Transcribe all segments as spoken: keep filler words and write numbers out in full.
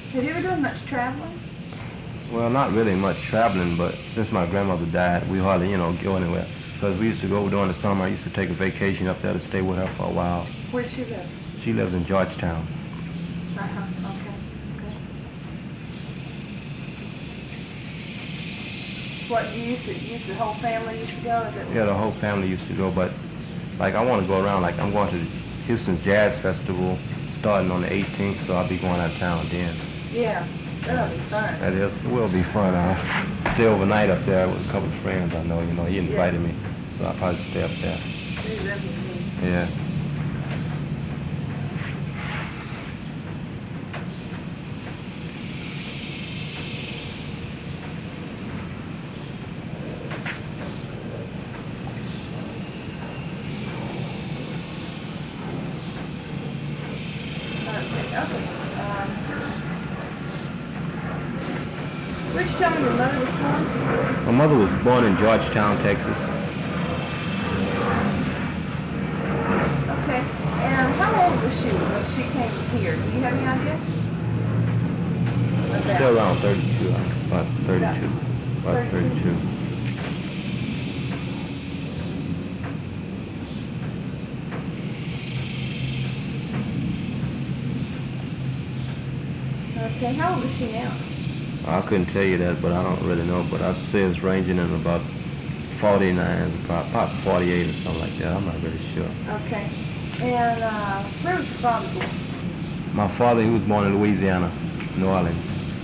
Have you ever done much traveling? Well, not really much traveling, but since my grandmother died, we hardly, you know, go anywhere. Because we used to go during the summer. I used to take a vacation up there to stay with her for a while. Where'd she live? She lives in Georgetown. Uh-huh, okay, okay. What, you used to, you used, the whole family used to go? Is that Yeah, the whole family used to go, but, like, I want to go around. Like, I'm going to the Houston Jazz Festival starting on the eighteenth, so I'll be going out of town then. Yeah, that'll be fun. That is, it will be fun. I'll stay overnight up there with a couple of friends I know. You know, he invited Yeah. me, so I'll probably stay up there. Maybe that'd be neat. Yeah. Okay, okay. Um, where'd you tell me your mother was born? My mother was born in Georgetown, Texas. Okay, and how old was she when she came here? Do you have any idea? About. Still around thirty-two, about thirty-two, about thirty-two. Okay, how old is she now? I couldn't tell you that, but I don't really know. But I'd say it's ranging in about forty-nine, about, about forty-eight or something like that. I'm not really sure. Okay, and uh, where was your father born? My father, he was born in Louisiana, New Orleans.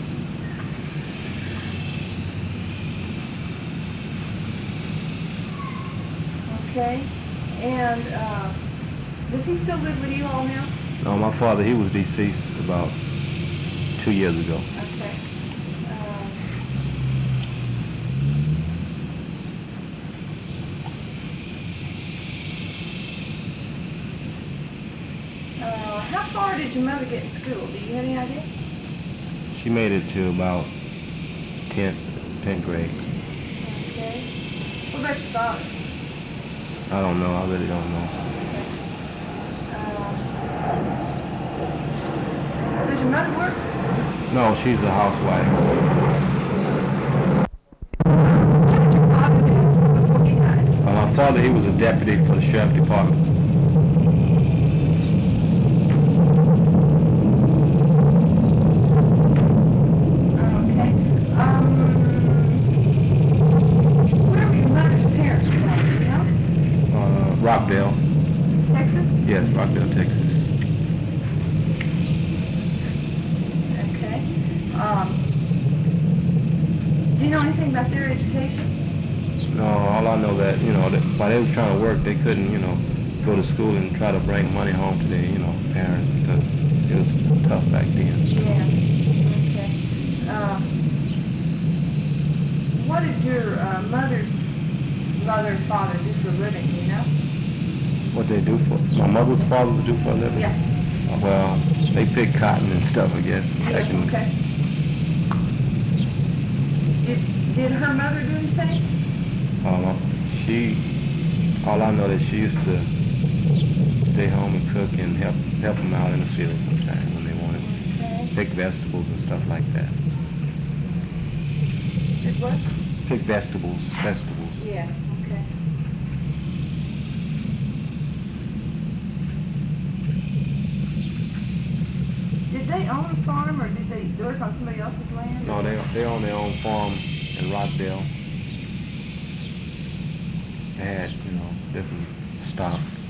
Okay, and uh, does he still live with you all now? No, my father, he was deceased about two years ago. Okay. Um, uh, how far did your mother get in school? Do you have any idea? She made it to about tenth, tenth grade. Okay. What about your father? I don't know. I really don't know. Uh, does your mother work? No, she's a housewife. What did your father do before he died? Uh, my father, he was a deputy for the sheriff department. Okay. Um, where were your mother's parents from, do you know? Uh, Rockdale. Texas? Yes, Rockdale, Texas. Okay. Um, do you know anything about their education? No, all I know that, you know, that while they was trying to work, they couldn't, you know, go to school and try to bring money home to their, you know, parents because it was tough back then. Yeah. Okay. Uh, what did your uh, mother's mother and father do for a living, do you know? What they do for, my mother's father do for a living? Yeah. Uh, well, they pick cotton and stuff, I guess. Yeah, back in, okay. Did, did her mother do anything? Um, she, all I know that she used to stay home and cook and help help them out in the field sometimes when they wanted Okay. pick vegetables and stuff like that. Did what? Pick vegetables, vegetables. Yeah, okay. Did they own a farm or did they work on somebody else's land? No, they they own their own farm in Rockdale. They had, you know, different stock.